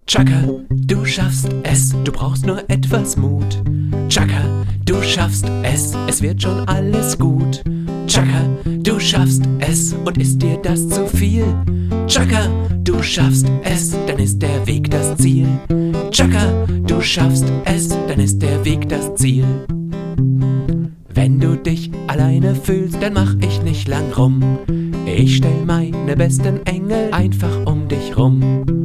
Chaka, du schaffst es, du brauchst nur etwas Mut. Chaka, du schaffst es, es wird schon alles gut. Chaka, du schaffst es, und ist dir das zu viel? Chaka, du schaffst es, dann ist der Weg das Ziel. Chaka, du schaffst es, dann ist der Weg das Ziel. Wenn du dich alleine fühlst, dann mach ich nicht lang rum. Ich stell meine besten Engel einfach um dich rum.